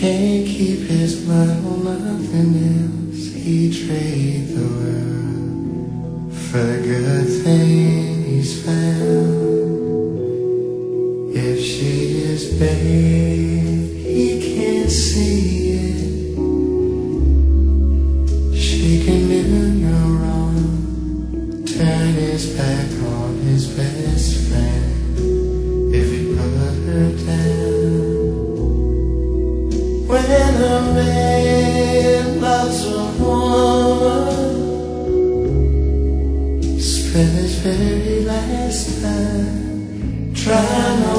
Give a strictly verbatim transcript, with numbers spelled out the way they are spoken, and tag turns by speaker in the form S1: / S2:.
S1: can't keep his mind on nothing else. He trade the world for the good thing he's found. If she is babe, he can't see it. She can do no wrong. Turn his back on his best friend if he put her down. When a man loves a woman, spend his very last time trying